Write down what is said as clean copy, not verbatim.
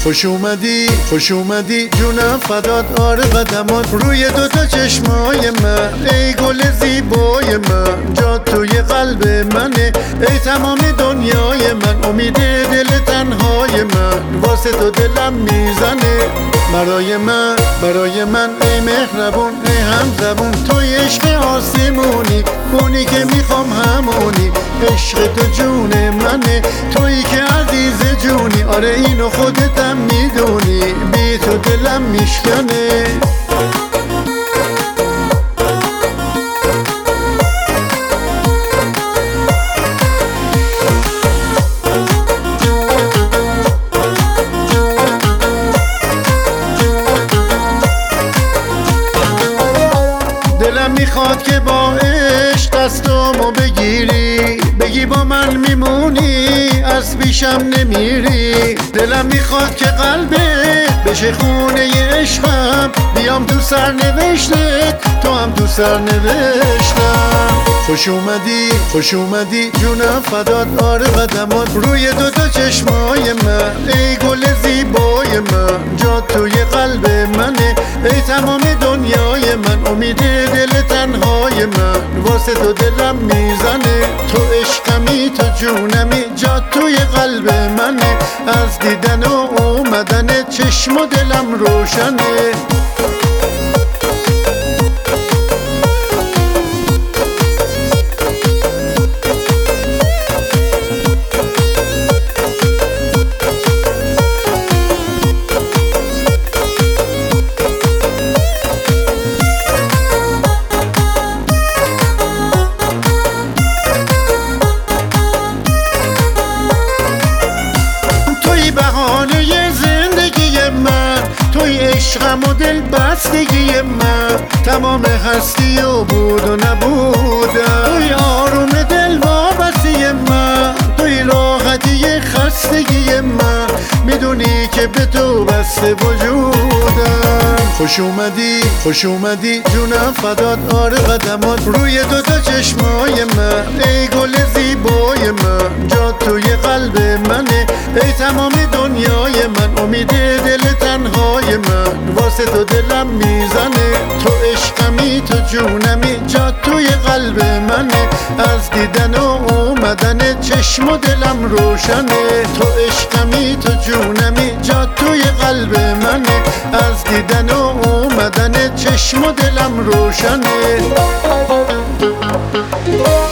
خوش اومدی جونم فدات آره قدمات روی دوتا چشمای من ای گل زیبای من جا توی قلب منه ای تمام دنیای من امید دل تنهای من واسه تو دلم میزنه برای من ای مهربون ای همزبون توی عشق آسمونی اونی که میخوام همونی عشق تو جون منه تویی که عزیز جونی آره اینو خودتم میدونی بی تو دلم میشکنه دلم میخواد که با عشق دستامو بگی با من میمونی از پیشم نمیری دلم میخواد که قلبت بشه خونه عشقم بیام تو سرنوشتت تو هم تو سرنوشتم خوش اومدی جونم فدات آره قدمات روی دوتا چشمای من ای گل زیبای من جا توی قلب منه ای تمام دنیای من امید دل تنهای من واسه تو دلم میزنه تو عشقمی تو جونمی جا توی قلب منه از دیدن و اومدن چشم و دلم روشنه بهانه زندگی من توی عشقم و دل بستگی من تمام هستی و بود و نبودم توی آروم دل وابستی من توی راحتی خستگی من میدونی که به تو بسته وجودم خوش اومدی جونم فدات آره قدمات روی دوتا چشمای من ای گل زیبای من جا توی قلب منه ای تمام دنیای من امید دل تنهای من واسه تو دلم میزنه تو عشقمی تو جونمی جا توی قلب منه از دیدن و اومدن چشم و دلم روشنه تو عشقمی تو جونمی جا توی قلب منه از دیدن و اومدن چشم و دلم روشنه